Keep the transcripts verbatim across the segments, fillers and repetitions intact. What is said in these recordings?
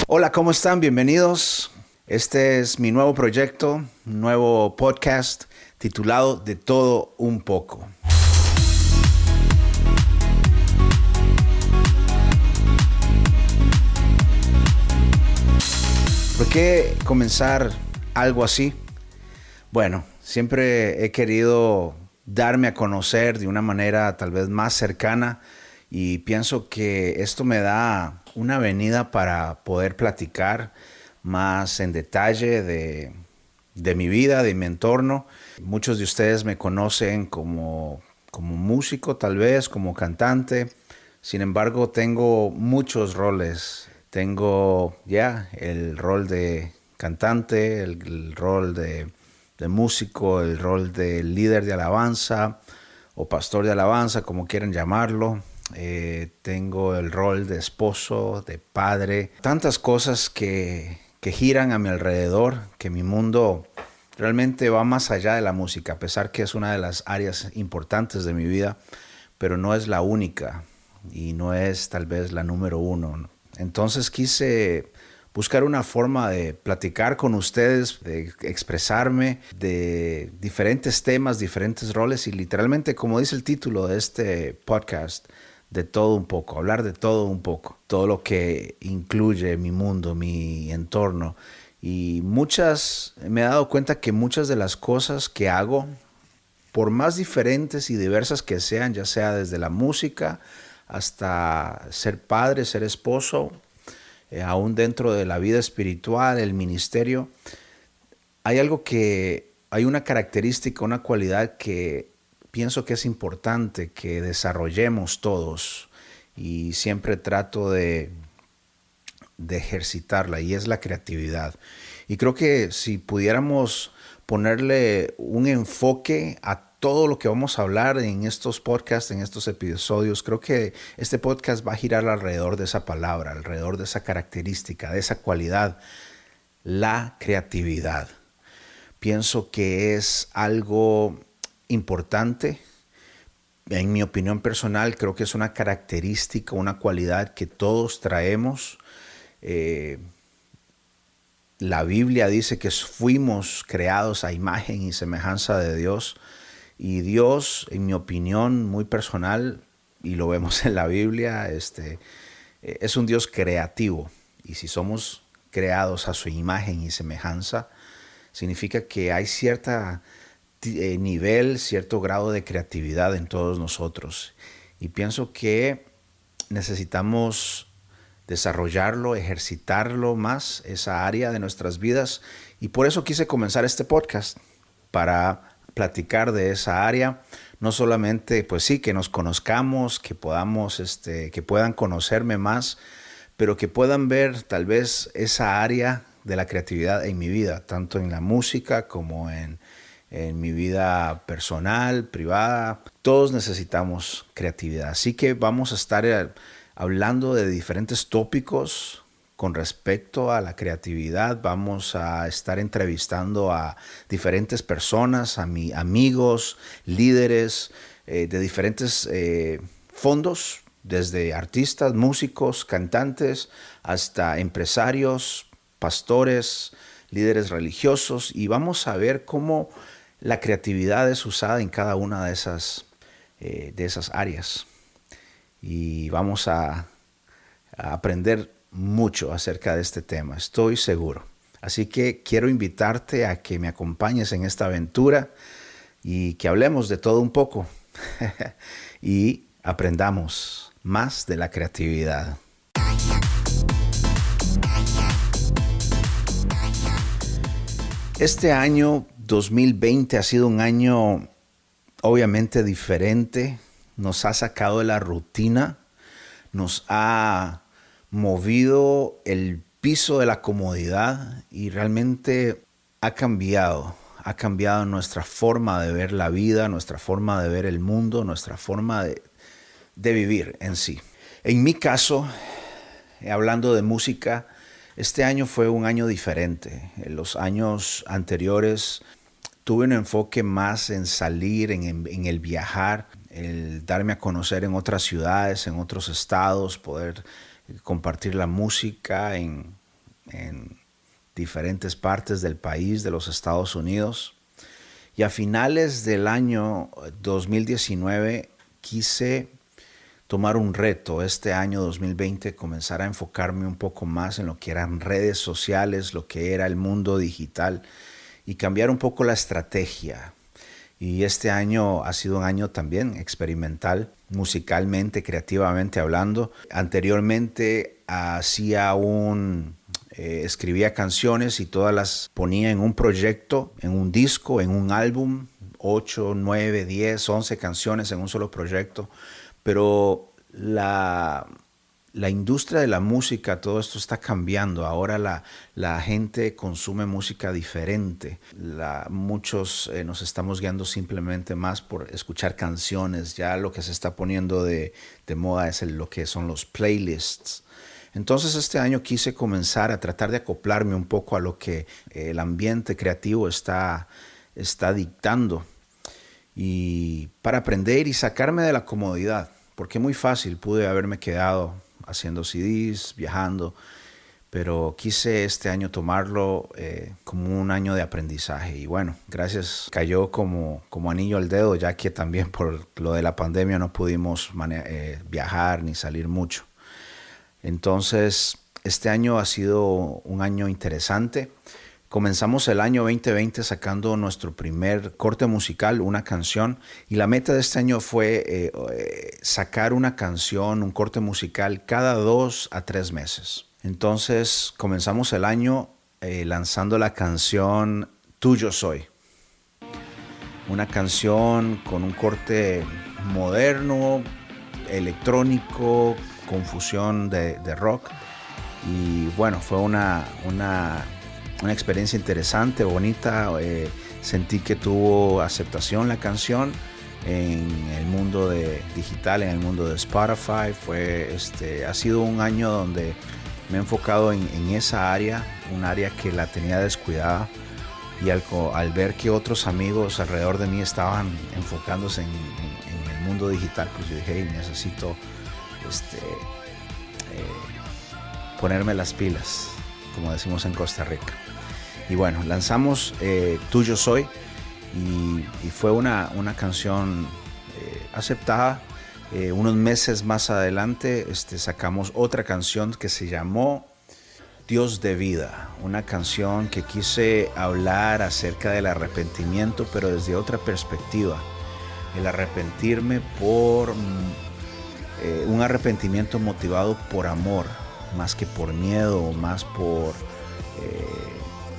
Hola, ¿cómo están? Bienvenidos. Este es mi nuevo proyecto, un nuevo podcast titulado De Todo Un Poco. ¿Por qué comenzar algo así? Bueno, siempre he querido darme a conocer de una manera tal vez más cercana y pienso que esto me da una avenida para poder platicar más en detalle de, de mi vida, de mi entorno. Muchos de ustedes me conocen como, como músico, tal vez, como cantante. Sin embargo, tengo muchos roles. Tengo ya el rol de cantante, el, el rol de, de músico, el rol de líder de alabanza o pastor de alabanza, como quieran llamarlo. Eh, tengo el rol de esposo, de padre, tantas cosas que, que giran a mi alrededor, que mi mundo realmente va más allá de la música, a pesar que es una de las áreas importantes de mi vida, pero no es la única y no es tal vez la número uno. Entonces quise buscar una forma de platicar con ustedes, de expresarme de diferentes temas, diferentes roles y literalmente, como dice el título de este podcast, de todo un poco, hablar de todo un poco, todo lo que incluye mi mundo, mi entorno. Y muchas, me he dado cuenta que muchas de las cosas que hago, por más diferentes y diversas que sean, ya sea desde la música hasta ser padre, ser esposo, eh, aún dentro de la vida espiritual, el ministerio, hay algo que, hay una característica, una cualidad que pienso que es importante que desarrollemos todos y siempre trato de, de ejercitarla y es la creatividad. Y creo que si pudiéramos ponerle un enfoque a todo lo que vamos a hablar en estos podcasts, en estos episodios, creo que este podcast va a girar alrededor de esa palabra, alrededor de esa característica, de esa cualidad, la creatividad. Pienso que es algo importante. En mi opinión personal, creo que es una característica, una cualidad que todos traemos. Eh, la Biblia dice que fuimos creados a imagen y semejanza de Dios. Y Dios, en mi opinión muy personal, y lo vemos en la Biblia, este, es un Dios creativo. Y si somos creados a su imagen y semejanza, significa que hay cierta eh, nivel, cierto grado de creatividad en todos nosotros. Y pienso que necesitamos desarrollarlo, ejercitarlo más, esa área de nuestras vidas. Y por eso quise comenzar este podcast, para platicar de esa área. No solamente, pues sí, que nos conozcamos, que podamos, este, que puedan conocerme más, pero que puedan ver tal vez esa área de la creatividad en mi vida, tanto en la música como en, en mi vida personal, privada. Todos necesitamos creatividad. Así que vamos a estar hablando de diferentes tópicos con respecto a la creatividad. Vamos a estar entrevistando a diferentes personas, a mis amigos, líderes eh, de diferentes eh, fondos, desde artistas, músicos, cantantes, hasta empresarios, pastores, líderes religiosos, y vamos a ver cómo la creatividad es usada en cada una de esas, eh, de esas áreas. Y vamos a, a aprender mucho acerca de este tema, estoy seguro. Así que quiero invitarte a que me acompañes en esta aventura y que hablemos de todo un poco y aprendamos más de la creatividad. Este año dos mil veinte ha sido un año obviamente diferente. Nos ha sacado de la rutina, nos ha movido el piso de la comodidad y realmente ha cambiado, ha cambiado nuestra forma de ver la vida, nuestra forma de ver el mundo, nuestra forma de, de vivir en sí. En mi caso, hablando de música, este año fue un año diferente. En los años anteriores tuve un enfoque más en salir, en, en, en el viajar, el darme a conocer en otras ciudades, en otros estados, poder compartir la música en, en diferentes partes del país, de los Estados Unidos. Y a finales del año dos mil diecinueve quise tomar un reto, este año dos mil veinte, comenzar a enfocarme un poco más en lo que eran redes sociales, lo que era el mundo digital y cambiar un poco la estrategia. Y este año ha sido un año también experimental, musicalmente, creativamente hablando. Anteriormente hacía un, eh, escribía canciones y todas las ponía en un proyecto, en un disco, en un álbum, ocho, nueve, diez, once canciones en un solo proyecto. Pero la, la industria de la música, todo esto está cambiando. Ahora la, la gente consume música diferente. La, muchos eh, nos estamos guiando simplemente más por escuchar canciones. Ya lo que se está poniendo de, de moda es el, lo que son los playlists. Entonces este año quise comenzar a tratar de acoplarme un poco a lo que el ambiente creativo está, está dictando. Y para aprender y sacarme de la comodidad, porque muy fácil pude haberme quedado haciendo C Ds, viajando, pero quise este año tomarlo eh, como un año de aprendizaje. Y bueno, gracias, cayó como, como anillo al dedo, ya que también por lo de la pandemia no pudimos eh, viajar ni salir mucho. Entonces, este año ha sido un año interesante. Comenzamos el año veinte veinte sacando nuestro primer corte musical, una canción, y la meta de este año fue eh, eh, sacar una canción, un corte musical cada dos a tres meses. Entonces comenzamos el año eh, lanzando la canción Tuyo Soy, una canción con un corte moderno, electrónico, con fusión de, de rock, y bueno, fue una... una Una experiencia interesante, bonita. Eh, sentí que tuvo aceptación la canción en el mundo de digital, en el mundo de Spotify. Fue, este, ha sido un año donde me he enfocado en, en esa área, un área que la tenía descuidada. Y al, al ver que otros amigos alrededor de mí estaban enfocándose en, en, en el mundo digital, pues yo dije, hey, necesito este, eh, ponerme las pilas, como decimos en Costa Rica. Y bueno, lanzamos eh, Tuyo Soy y, y fue una, una canción eh, aceptada. Eh, unos meses más adelante este, sacamos otra canción que se llamó Dios de Vida, una canción que quise hablar acerca del arrepentimiento, pero desde otra perspectiva. El arrepentirme por eh, un arrepentimiento motivado por amor, más que por miedo, más por... Eh,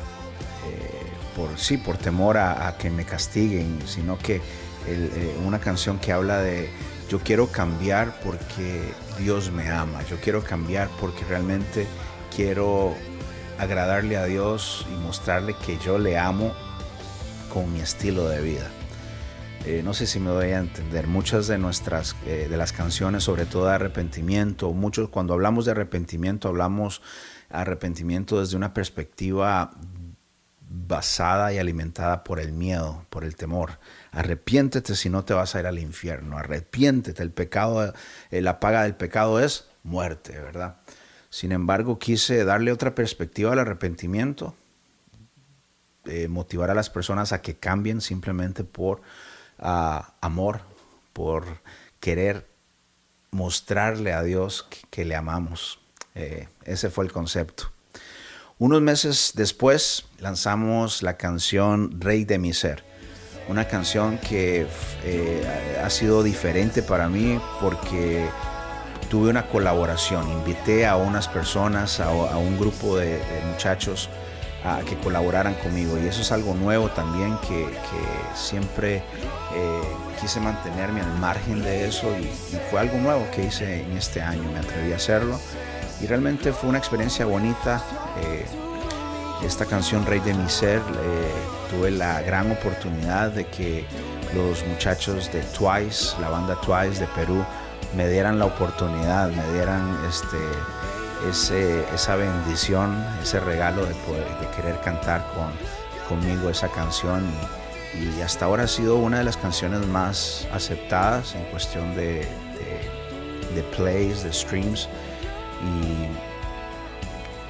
Por, sí, por temor a, a que me castiguen, sino que el, eh, una canción que habla de yo quiero cambiar porque Dios me ama, yo quiero cambiar porque realmente quiero agradarle a Dios y mostrarle que yo le amo con mi estilo de vida. Eh, no sé si me doy a entender, muchas de nuestras eh, de las canciones, sobre todo de arrepentimiento, muchos cuando hablamos de arrepentimiento hablamos arrepentimiento desde una perspectiva basada y alimentada por el miedo, por el temor. Arrepiéntete si no te vas a ir al infierno. Arrepiéntete, el pecado, la paga del pecado es muerte, ¿verdad? Sin embargo, quise darle otra perspectiva al arrepentimiento, eh, motivar a las personas a que cambien simplemente por uh, amor, por querer mostrarle a Dios que, que le amamos. Eh, ese fue el concepto. Unos meses después lanzamos la canción Rey de mi Ser, una canción que eh, ha sido diferente para mí porque tuve una colaboración. Invité a unas personas, a, a un grupo de, de muchachos a que colaboraran conmigo, y eso es algo nuevo también que, que siempre eh, quise mantenerme al margen de eso, y, y fue algo nuevo que hice en este año. Me atreví a hacerlo y realmente fue una experiencia bonita. Eh, esta canción Rey de mi Ser, eh, tuve la gran oportunidad de que los muchachos de Twice, la banda Twice de Perú, me dieran la oportunidad, me dieran este, ese, esa bendición, ese regalo de, poder, de querer cantar con, conmigo esa canción, y, y hasta ahora ha sido una de las canciones más aceptadas en cuestión de, de, de plays, de streams, y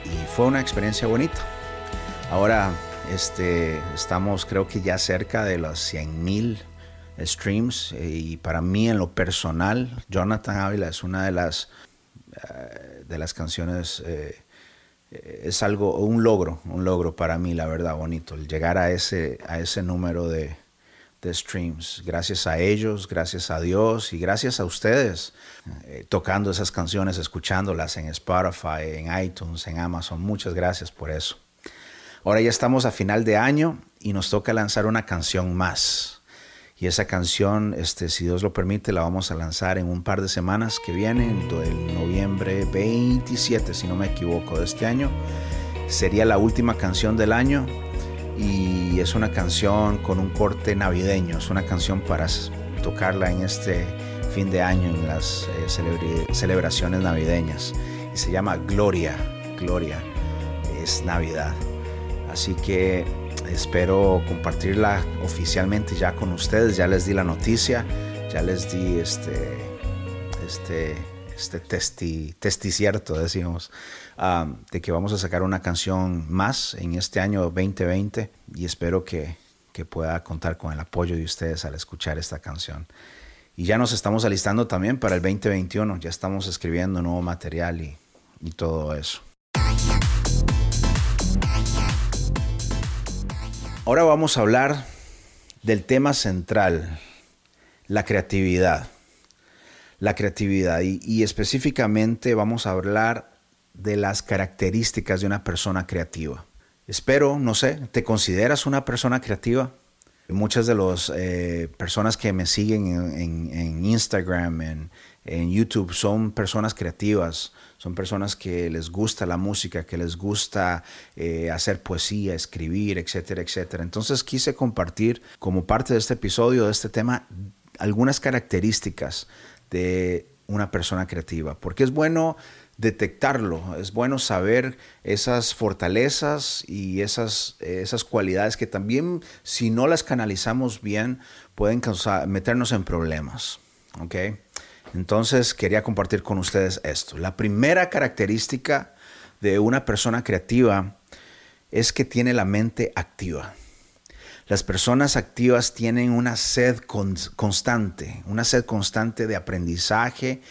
y fue una experiencia bonita. Ahora este, estamos creo que ya cerca de los cien mil streams y para mí en lo personal Jonathan Ávila es una de las, uh, de las canciones, eh, es algo, un logro, un logro para mí, la verdad, bonito, el llegar a ese, a ese número de, de streams. Gracias a ellos, gracias a Dios y gracias a ustedes eh, tocando esas canciones, escuchándolas en Spotify, en iTunes, en Amazon. Muchas gracias por eso. Ahora ya estamos a final de año y nos toca lanzar una canción más. Y esa canción, este, si Dios lo permite, la vamos a lanzar en un par de semanas que vienen, el noviembre veintisiete, si no me equivoco, de este año. Sería la última canción del año y es una canción con un corte navideño. Es una canción para tocarla en este fin de año, en las eh, celebra- celebraciones navideñas. Y se llama Gloria, Gloria, es Navidad. Así que espero compartirla oficialmente ya con ustedes. Ya les di la noticia, ya les di este, este, este testi, testi cierto, decimos, um, de que vamos a sacar una canción más en este año veinte veinte y espero que, que pueda contar con el apoyo de ustedes al escuchar esta canción. Y ya nos estamos alistando también para el veinte veintiuno, ya estamos escribiendo nuevo material y, y todo eso. Ahora vamos a hablar del tema central, la creatividad. La creatividad y, y específicamente vamos a hablar de las características de una persona creativa. Espero, no sé, ¿te consideras una persona creativa? Muchas de las eh, personas que me siguen en, en, en Instagram, en, en YouTube, son personas creativas. Son personas que les gusta la música, que les gusta eh, hacer poesía, escribir, etcétera, etcétera. Entonces quise compartir como parte de este episodio, de este tema, algunas características de una persona creativa. Porque es bueno detectarlo, es bueno saber esas fortalezas y esas, esas cualidades que también, si no las canalizamos bien, pueden causar, meternos en problemas. ¿Ok? Entonces quería compartir con ustedes esto. La primera característica de una persona creativa es que tiene la mente activa. Las personas activas tienen una sed con, constante, una sed constante de aprendizaje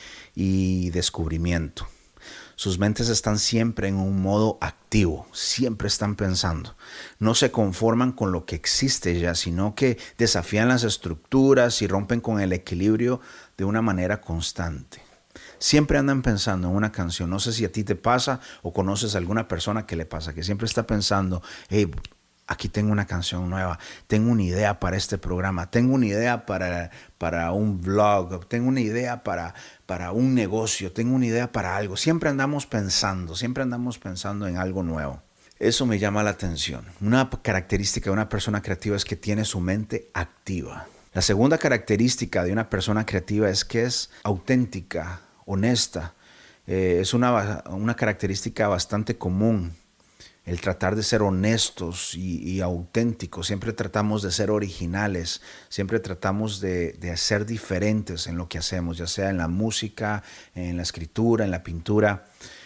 y descubrimiento. Sus mentes están siempre en un modo activo, siempre están pensando. No se conforman con lo que existe ya, sino que desafían las estructuras y rompen con el equilibrio de una manera constante. Siempre andan pensando en una canción. No sé si a ti te pasa o conoces a alguna persona que le pasa, que siempre está pensando, hey, aquí tengo una canción nueva, tengo una idea para este programa, tengo una idea para, para un vlog, tengo una idea para, para un negocio, tengo una idea para algo. Siempre andamos pensando, siempre andamos pensando en algo nuevo. Eso me llama la atención. Una característica de una persona creativa es que tiene su mente activa. La segunda característica de una persona creativa es que es auténtica, honesta. Eh, es una, una característica bastante común. El tratar de ser honestos y, y auténticos. Siempre tratamos de ser originales, siempre tratamos de, de ser diferentes en lo que hacemos, ya sea en la música, en la escritura, en la pintura.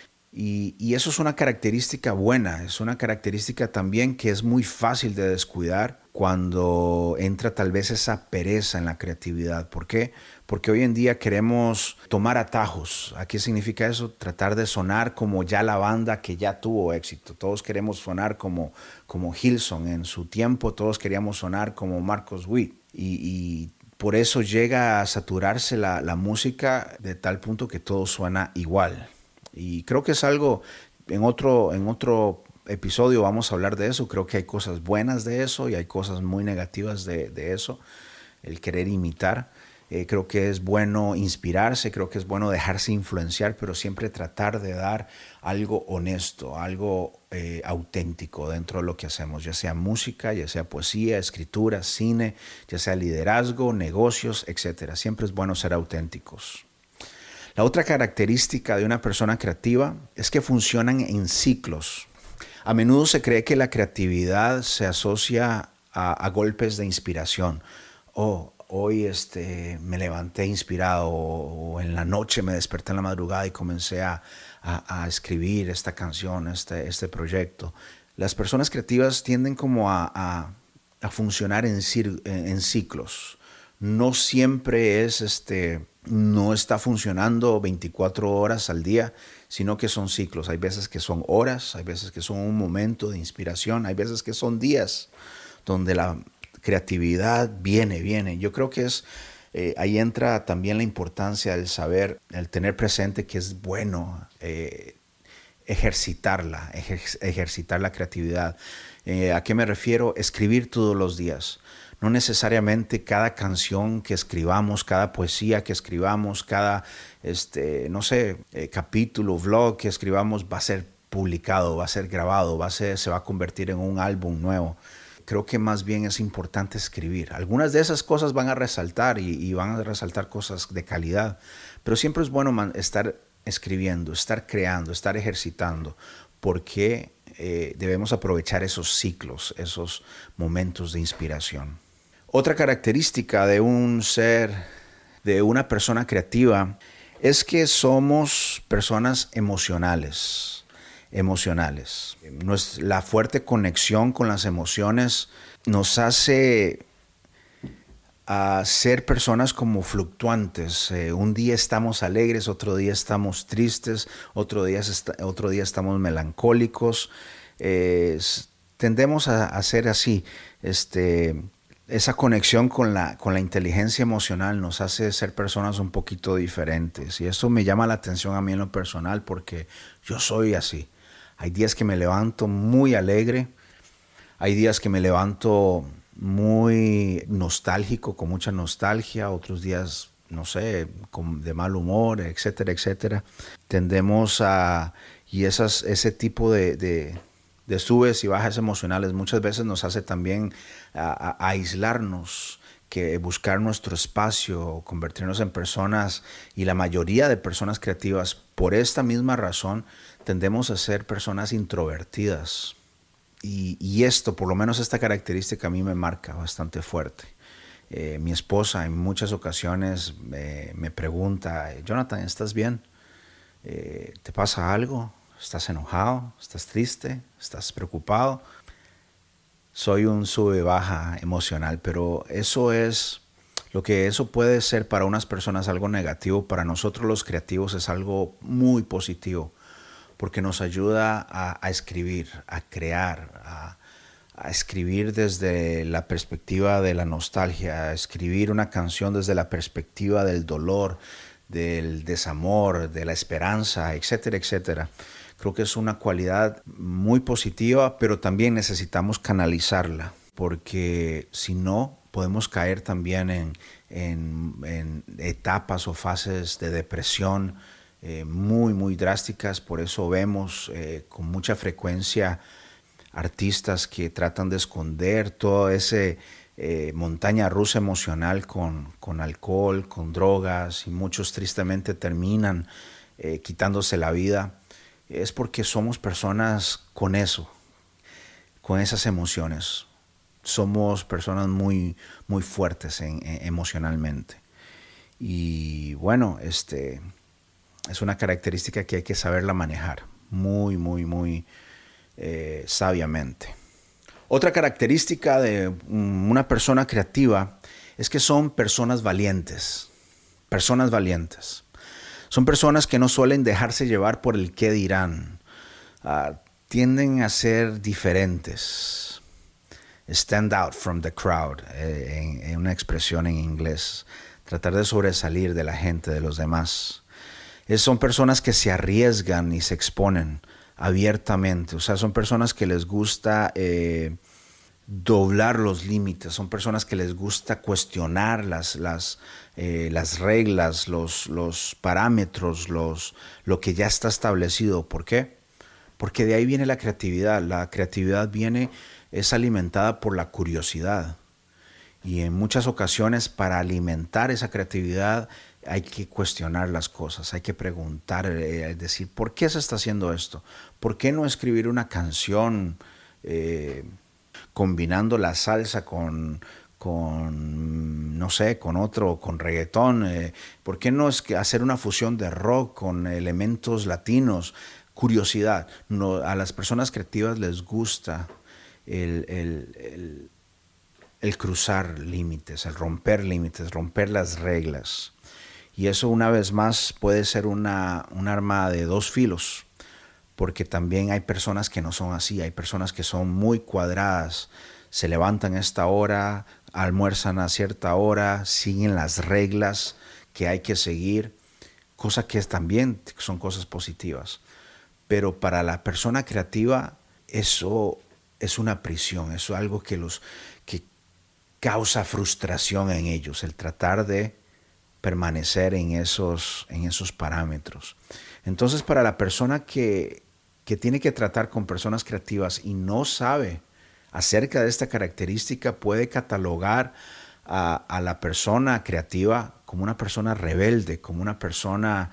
Y, y eso es una característica buena, es una característica también que es muy fácil de descuidar cuando entra tal vez esa pereza en la creatividad. ¿Por qué? Porque hoy en día queremos tomar atajos. ¿A qué significa eso? Tratar de sonar como ya la banda que ya tuvo éxito. Todos queremos sonar como, como Hillsong en su tiempo, todos queríamos sonar como Marcos Witt. Y, y por eso llega a saturarse la, la música de tal punto que todo suena igual. Y creo que es algo, en otro, en otro episodio vamos a hablar de eso. Creo que hay cosas buenas de eso y hay cosas muy negativas de, de eso, el querer imitar. Eh, creo que es bueno inspirarse, creo que es bueno dejarse influenciar, pero siempre tratar de dar algo honesto, algo eh, auténtico dentro de lo que hacemos, ya sea música, ya sea poesía, escritura, cine, ya sea liderazgo, negocios, etcétera. Siempre es bueno ser auténticos. La otra característica de una persona creativa es que funcionan en ciclos. A menudo se cree que la creatividad se asocia a, a golpes de inspiración. Oh, hoy este, me levanté inspirado o, o en la noche me desperté en la madrugada y comencé a, a, a escribir esta canción, este, este proyecto. Las personas creativas tienden como a, a, a funcionar en, cir, en ciclos. No siempre es, este, no está funcionando veinticuatro horas al día, sino que son ciclos. Hay veces que son horas, hay veces que son un momento de inspiración, hay veces que son días donde la creatividad viene, viene. Yo creo que es, eh, ahí entra también la importancia del saber, el tener presente que es bueno eh, ejercitarla, ejer, ejercitar la creatividad. Eh, ¿A qué me refiero? Escribir todos los días. No necesariamente cada canción que escribamos, cada poesía que escribamos, cada, este, no sé, eh, capítulo, vlog que escribamos va a ser publicado, va a ser grabado, va a ser, se va a convertir en un álbum nuevo. Creo que más bien es importante escribir. Algunas de esas cosas van a resaltar y, y van a resaltar cosas de calidad, pero siempre es bueno man, estar escribiendo, estar creando, estar ejercitando, porque eh, debemos aprovechar esos ciclos, esos momentos de inspiración. Otra característica de un ser, de una persona creativa, es que somos personas emocionales, emocionales. La fuerte conexión con las emociones nos hace a ser personas como fluctuantes. Eh, un día estamos alegres, otro día estamos tristes, otro día, otro día estamos melancólicos. Eh, tendemos a, a ser así. Este, esa conexión con la, con la inteligencia emocional nos hace ser personas un poquito diferentes. Y eso me llama la atención a mí en lo personal porque yo soy así. Hay días que me levanto muy alegre, hay días que me levanto muy nostálgico, con mucha nostalgia, otros días, no sé, con, de mal humor, etcétera, etcétera. Tendemos a, y esas, ese tipo de, de, de subes y bajas emocionales muchas veces nos hace también a, a, a aislarnos, que buscar nuestro espacio, convertirnos en personas, y la mayoría de personas creativas, por esta misma razón, tendemos a ser personas introvertidas. Y, y esto, por lo menos esta característica a mí me marca bastante fuerte. Eh, mi esposa en muchas ocasiones me, me pregunta, Jonathan, ¿estás bien? Eh, ¿Te pasa algo? ¿Estás enojado? ¿Estás triste? ¿Estás preocupado? Soy un sube-baja emocional, pero eso es, lo que eso puede ser para unas personas algo negativo, para nosotros los creativos es algo muy positivo, porque nos ayuda a, a escribir, a crear, a, a escribir desde la perspectiva de la nostalgia, a escribir una canción desde la perspectiva del dolor, del desamor, de la esperanza, etcétera, etcétera. Creo que es una cualidad muy positiva, pero también necesitamos canalizarla, porque si no, podemos caer también en, en, en etapas o fases de depresión, Eh, muy, muy drásticas. Por eso vemos eh, con mucha frecuencia artistas que tratan de esconder toda esa eh, montaña rusa emocional con, con alcohol, con drogas, y muchos tristemente terminan eh, quitándose la vida. Es porque somos personas con eso, con esas emociones. Somos personas muy, muy fuertes en, en, emocionalmente. Y bueno, este... es una característica que hay que saberla manejar muy, muy, muy eh, sabiamente. Otra característica de una persona creativa es que son personas valientes. Personas valientes. Son personas que no suelen dejarse llevar por el qué dirán. Uh, tienden a ser diferentes. Stand out from the crowd, eh, en, en una expresión en inglés. Tratar de sobresalir de la gente, de los demás. Es, son personas que se arriesgan y se exponen abiertamente. O sea, son personas que les gusta eh, doblar los límites. Son personas que les gusta cuestionar las, las, eh, las reglas, los, los parámetros, los, lo que ya está establecido. ¿Por qué? Porque de ahí viene la creatividad. La creatividad viene, es alimentada por la curiosidad. Y en muchas ocasiones, para alimentar esa creatividad, hay que cuestionar las cosas, hay que preguntar, eh, decir, ¿por qué se está haciendo esto? ¿Por qué no escribir una canción eh, combinando la salsa con, con no sé, con otro, con reggaetón. Eh, ¿Por qué no es que hacer una fusión de rock con elementos latinos? Curiosidad. No, a las personas creativas les gusta el, el, el, el cruzar límites, el romper límites, romper las reglas. Y eso, una vez más, puede ser una, un arma de dos filos, porque también hay personas que no son así, hay personas que son muy cuadradas, se levantan a esta hora, almuerzan a cierta hora, siguen las reglas que hay que seguir, cosas que también son cosas positivas. Pero para la persona creativa eso es una prisión, eso es algo que, los, que causa frustración en ellos, el tratar de permanecer en esos, en esos parámetros. Entonces, para la persona que, que tiene que tratar con personas creativas y no sabe acerca de esta característica, puede catalogar a, a la persona creativa como una persona rebelde, como una persona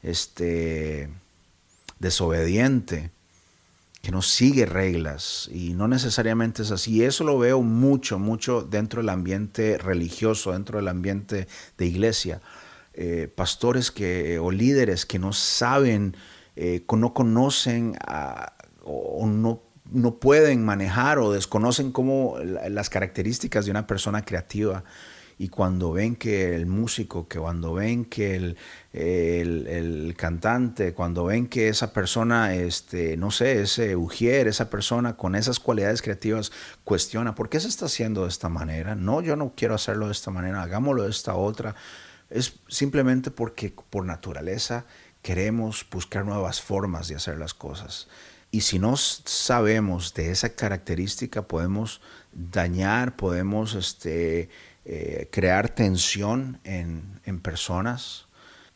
este, desobediente, que no sigue reglas, y no necesariamente es así. Y eso lo veo mucho, mucho dentro del ambiente religioso, dentro del ambiente de iglesia. Eh, pastores que, o líderes que no saben, eh, no conocen a, o no, no pueden manejar o desconocen cómo las características de una persona creativa. Y cuando ven que el músico, que cuando ven que el, el, el cantante, cuando ven que esa persona, este, no sé, ese ujier, esa persona con esas cualidades creativas cuestiona, ¿por qué se está haciendo de esta manera? No, yo no quiero hacerlo de esta manera, hagámoslo de esta otra. Es simplemente porque por naturaleza queremos buscar nuevas formas de hacer las cosas. Y si no sabemos de esa característica, podemos dañar, podemos este, eh, crear tensión en, en personas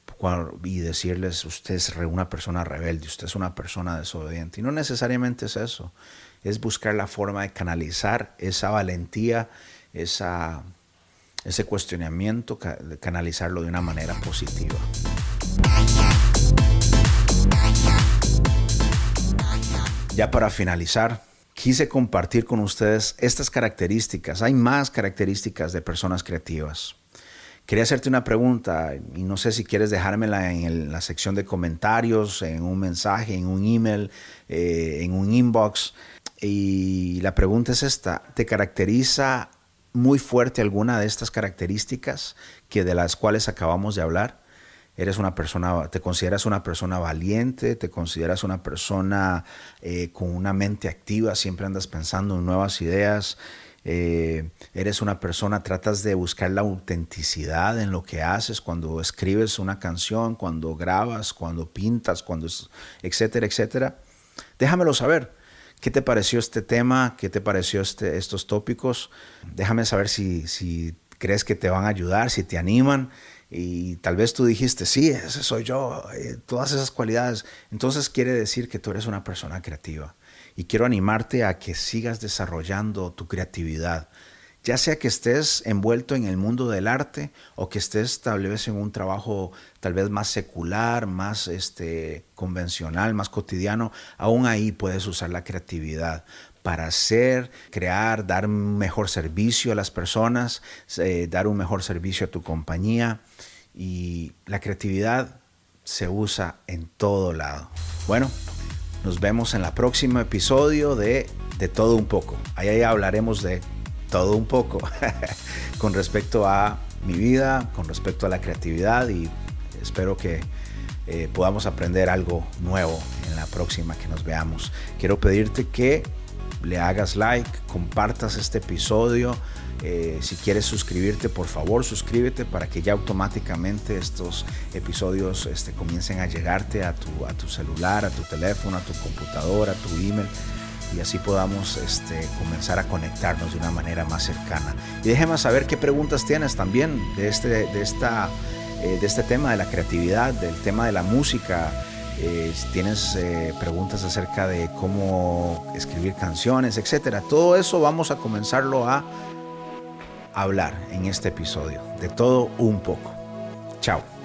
y decirles, usted es una persona rebelde, usted es una persona desobediente. Y no necesariamente es eso, es buscar la forma de canalizar esa valentía, esa, ese cuestionamiento, canalizarlo de una manera positiva. Ya para finalizar, quise compartir con ustedes estas características. Hay más características de personas creativas. Quería hacerte una pregunta y no sé si quieres dejármela en el, la sección de comentarios, en un mensaje, en un email, eh, en un inbox. Y la pregunta es esta: ¿te caracteriza muy fuerte alguna de estas características que de las cuales acabamos de hablar? Eres una persona, te consideras una persona valiente, te consideras una persona eh, con una mente activa, siempre andas pensando en nuevas ideas, eh, eres una persona, tratas de buscar la autenticidad en lo que haces cuando escribes una canción, cuando grabas, cuando pintas, cuando etcétera, etcétera. Déjamelo saber. ¿Qué te pareció este tema? ¿Qué te pareció este, estos tópicos? Déjame saber si, si crees que te van a ayudar, si te animan. Y tal vez tú dijiste, sí, ese soy yo, eh, todas esas cualidades. Entonces quiere decir que tú eres una persona creativa. Y quiero animarte a que sigas desarrollando tu creatividad. Ya sea que estés envuelto en el mundo del arte o que estés tal vez en un trabajo tal vez más secular, más este, convencional, más cotidiano, aún ahí puedes usar la creatividad para hacer, crear, dar un mejor servicio a las personas, eh, dar un mejor servicio a tu compañía. Y la creatividad se usa en todo lado. Bueno, nos vemos en el próximo episodio de De Todo Un Poco. Ahí hablaremos de todo un poco con respecto a mi vida, con respecto a la creatividad, y espero que eh, podamos aprender algo nuevo en la próxima que nos veamos. Quiero pedirte que le hagas like, compartas este episodio. Eh, si quieres suscribirte, por favor suscríbete para que ya automáticamente estos episodios este, comiencen a llegarte a tu, a tu celular, a tu teléfono, a tu computadora, a tu email, y así podamos este, comenzar a conectarnos de una manera más cercana. Y déjame saber qué preguntas tienes también de este, de esta, eh, de este tema de la creatividad, del tema de la música. Eh, si tienes eh, preguntas acerca de cómo escribir canciones, etcétera. Todo eso vamos a comenzarlo a hablar en este episodio. De todo un poco. Chao.